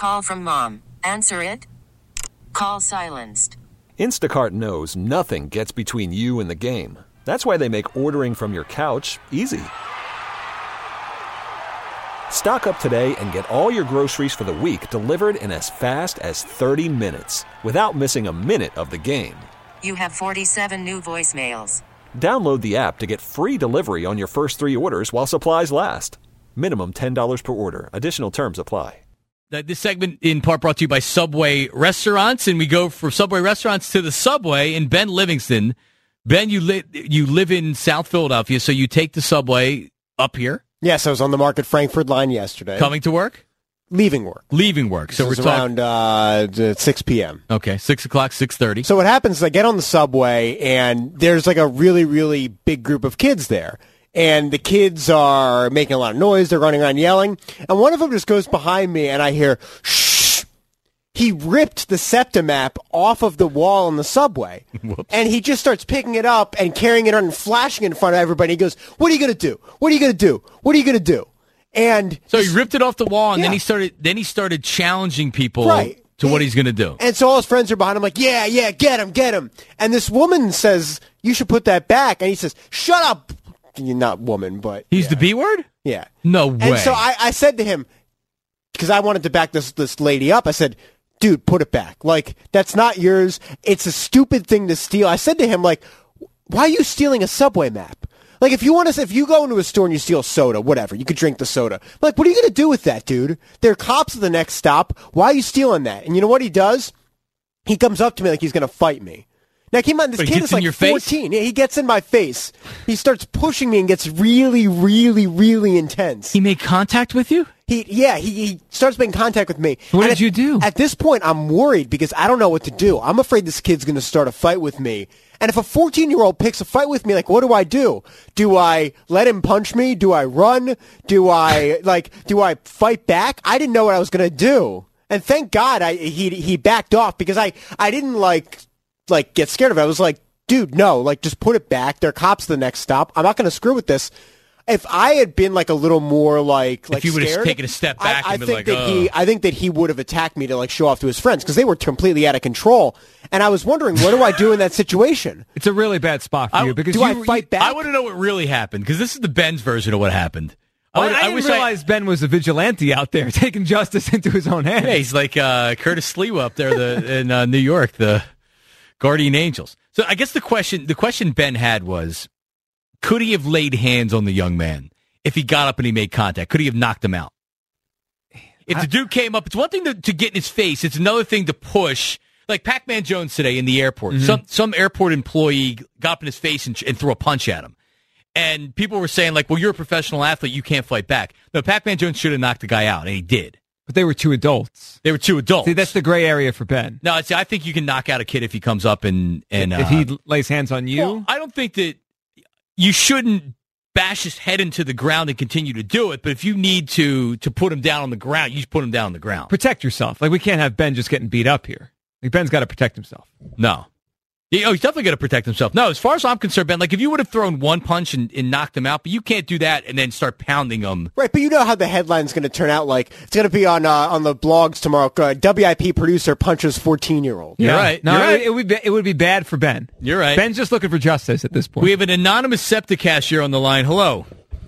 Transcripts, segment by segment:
Call from mom. Answer it. Call silenced. Instacart knows nothing gets between you and the game. That's why they make ordering from your couch easy. Stock up today and get all your groceries for the week delivered in as fast as 30 minutes without missing a minute of the game. You have 47 new voicemails. Download the app to get free delivery on your first 3 orders while supplies last. Minimum $10 per order. Additional terms apply. This segment in part brought to you by Subway Restaurants, and we go from Subway Restaurants to the Subway in Ben Livingston. Ben, you live in South Philadelphia, so you take the Subway up here. Yes, I was on the Market Frankfurt line yesterday. Coming to work? Leaving work. Leaving work. So we're talking around 6 p.m. Okay, 6 o'clock, 6:30. So what happens is I get on the subway, and there's like a really, really big group of kids there. And the kids are making a lot of noise. They're running around yelling. And one of them just goes behind me, and I hear, shh. He ripped the SEPTA map off of the wall in the subway. Whoops. And he just starts picking it up and carrying it on and flashing it in front of everybody. He goes, what are you going to do? What are you going to do? What are you going to do? And so he ripped it off the wall, and yeah. then he started challenging people right. to what he's going to do. And so all his friends are behind him like, yeah, get him. And this woman says, you should put that back. And he says, shut up. You're not woman, but he's the B word? Yeah. No way. And so I said to him, because I wanted to back this lady up, I said, dude, put it back. Like, that's not yours. It's a stupid thing to steal. I said to him, like, why are you stealing a Subway map? Like, if you go into a store and you steal soda, whatever, you could drink the soda. Like, what are you going to do with that, dude? There are cops at the next stop. Why are you stealing that? And you know what he does? He comes up to me like he's going to fight me. Now, keep in mind, this kid is like 14. Yeah, he gets in my face. He starts pushing me and gets really, really, really intense. He made contact with you? He starts making contact with me. What did you do? At this point, I'm worried because I don't know what to do. I'm afraid this kid's going to start a fight with me. And if a 14-year-old picks a fight with me, like, what do I do? Do I let him punch me? Do I run? Do I fight back? I didn't know what I was going to do. And thank God he backed off because I didn't like get scared of it. I was like, dude, no, like just put it back. There are cops at the next stop. I'm not going to screw with this. If I had been like a little more like if you would scared, have taken a step back I and been think like, that I think that he would have attacked me to like show off to his friends because they were completely out of control. And I was wondering, what do I do in that situation? It's a really bad spot for you because I fight back? I want to know what really happened because this is the Ben's version of what happened. I didn't realize Ben was a vigilante out there taking justice into his own hands. Yeah, he's like Curtis Sliwa up there in New York, the Guardian Angels. So I guess the question Ben had was, could he have laid hands on the young man if he got up and he made contact? Could he have knocked him out? If the dude came up, it's one thing to get in his face. It's another thing to push. Like Pac-Man Jones today in the airport. Mm-hmm. Some airport employee got up in his face and threw a punch at him. And people were saying, like, well, you're a professional athlete. You can't fight back. No, Pac-Man Jones should have knocked the guy out, and he did. But they were two adults. See, that's the gray area for Ben. No, see, I think you can knock out a kid if he comes up and if he lays hands on you? Well, I don't think that you shouldn't bash his head into the ground and continue to do it, but if you need to put him down on the ground, you just put him down on the ground. Protect yourself. Like, we can't have Ben just getting beat up here. Like, Ben's got to protect himself. No. He's definitely going to protect himself. No, as far as I'm concerned, Ben, like if you would have thrown one punch and knocked him out, but you can't do that and then start pounding him. Right, but you know how the headline's going to turn out. Like it's going to be on the blogs tomorrow. WIP producer punches 14-year-old. You're right. No, You're right. It would be bad for Ben. You're right. Ben's just looking for justice at this point. We have an anonymous SEPTA cashier on the line. Hello.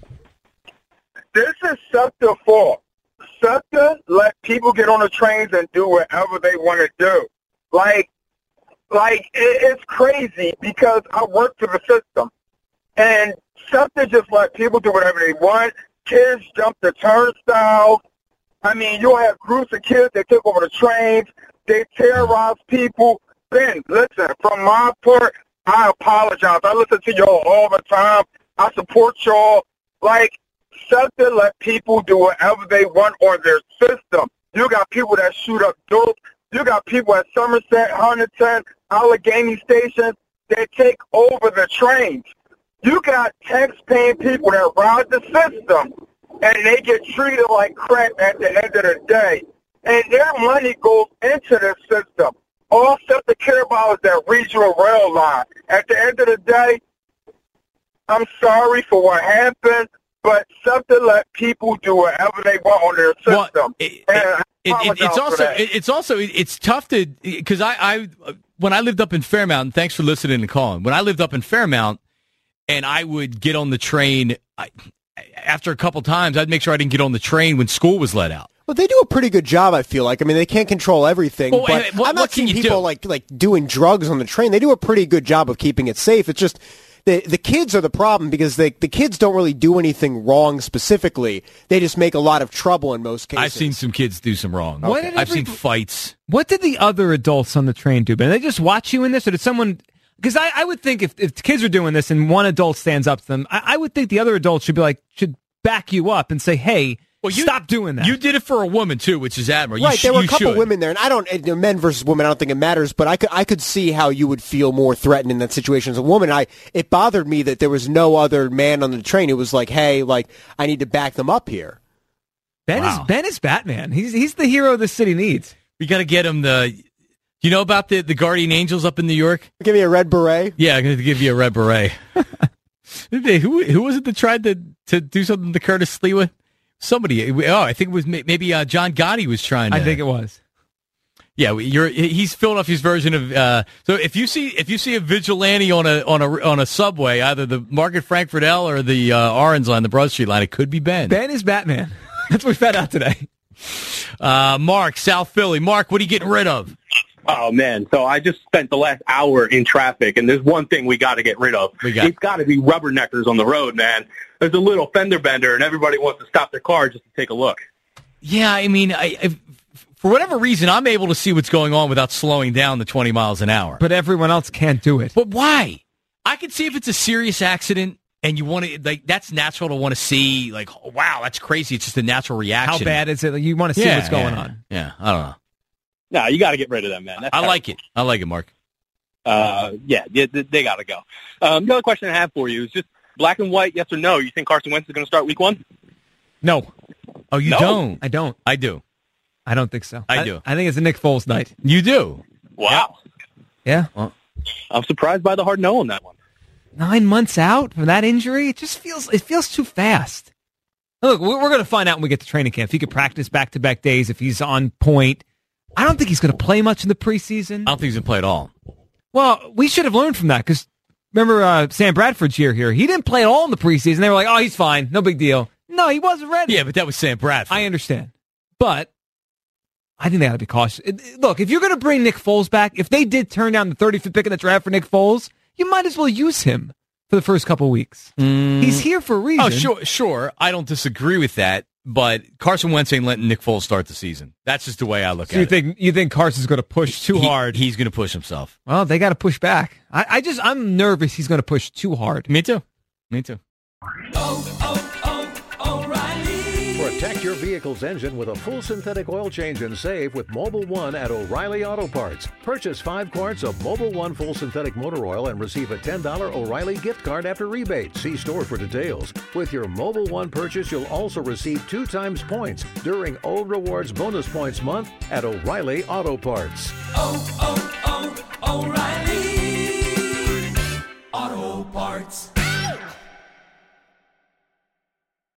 This is SEPTA fault. SEPTA let people get on the trains and do whatever they want to do. It's crazy because I work for the system. And SEPTA just let people do whatever they want. Kids jump the turnstiles. I mean, you'll have groups of kids that take over the trains. They terrorize people. Ben, listen, from my part, I apologize. I listen to y'all all the time. I support y'all. SEPTA let people do whatever they want on their system. You got people that shoot up dope. You got people at Somerset, Huntington, Allegheny Station that take over the trains. You got tax-paying people that ride the system, and they get treated like crap at the end of the day. And their money goes into the system. All SEPTA care about is that regional rail line. At the end of the day, I'm sorry for what happened, but SEPTA let people do whatever they want on their system. It's tough to, because I when I lived up in Fairmount, thanks for listening and calling. When I lived up in Fairmount and I would get on the train, after a couple times, I'd make sure I didn't get on the train when school was let out. Well, they do a pretty good job, I feel like. I mean, they can't control everything, but I'm not seeing people like doing drugs on the train. They do a pretty good job of keeping it safe. It's just the kids are the problem because the kids don't really do anything wrong specifically. They just make a lot of trouble in most cases. I've seen some kids do some wrong. Okay. I've seen fights. What did the other adults on the train do, Ben? Did they just watch you in this, or did someone... Because I would think if kids are doing this and one adult stands up to them, I would think the other adult should back you up and say, hey, stop doing that. You did it for a woman, too, which is admirable. Right, there were a couple women there, and men versus women, I don't think it matters, but I could see how you would feel more threatened in that situation as a woman. It bothered me that there was no other man on the train who was like, hey, I need to back them up here. Ben is Batman. He's the hero the city needs. We got to get him You know about the Guardian Angels up in New York? Give me a red beret? Yeah, I'm going to give you a red beret. Who was it that tried to do something to Curtis Sliwa? Somebody. I think it was maybe John Gotti was trying to. I think it was. Yeah, he's Philadelphia's version of. So if you see a vigilante on a subway, either the Market Frankfurt L or the Orange line, the Broad Street line, it could be Ben. Ben is Batman. That's what we found out today. Mark, South Philly. Mark, what are you getting rid of? Oh, man. So I just spent the last hour in traffic, and there's one thing we got to get rid of. It's got to be rubberneckers on the road, man. There's a little fender bender, and everybody wants to stop their car just to take a look. Yeah, I mean, for whatever reason, I'm able to see what's going on without slowing down to 20 miles an hour. But everyone else can't do it. But why? I can see if it's a serious accident, and you want to, that's natural to want to see, oh, wow, that's crazy. It's just a natural reaction. How bad is it? You want to see what's going on. Yeah, I don't know. No, you got to get rid of them, man. I like it, Mark. Yeah, they got to go. The other question I have for you is just black and white, yes or no. You think Carson Wentz is going to start week 1? No. Oh, you don't? I don't. I do. I don't think so. I do. I think it's a Nick Foles night. You do? Wow. Yeah. Well, I'm surprised by the hard no on that one. 9 months out from that injury, it feels too fast. Look, we're going to find out when we get to training camp if he could practice back-to-back days, if he's on point. I don't think he's going to play much in the preseason. I don't think he's going to play at all. Well, we should have learned from that because remember Sam Bradford's year here. He didn't play at all in the preseason. They were like, oh, he's fine. No big deal. No, he wasn't ready. Yeah, but that was Sam Bradford. I understand. But I think they got to be cautious. Look, if you're going to bring Nick Foles back, if they did turn down the 35th pick in the draft for Nick Foles, you might as well use him for the first couple weeks. He's here for a reason. Oh, sure. I don't disagree with that. But Carson Wentz ain't letting Nick Foles start the season. That's just the way I look at it. You think Carson's going to push too hard? He's going to push himself. Well, they got to push back. I'm nervous he's going to push too hard. Me too. O'Reilly. Protect your vehicle's engine with a full synthetic oil change and save with Mobil 1 at O'Reilly Auto Parts. Purchase 5 quarts of Mobil 1 full synthetic motor oil and receive a $10 O'Reilly gift card after rebate. See store for details. With your Mobil 1 purchase, you'll also receive 2 times points during O Rewards Bonus Points Month at O'Reilly Auto Parts. O'Reilly Auto Parts.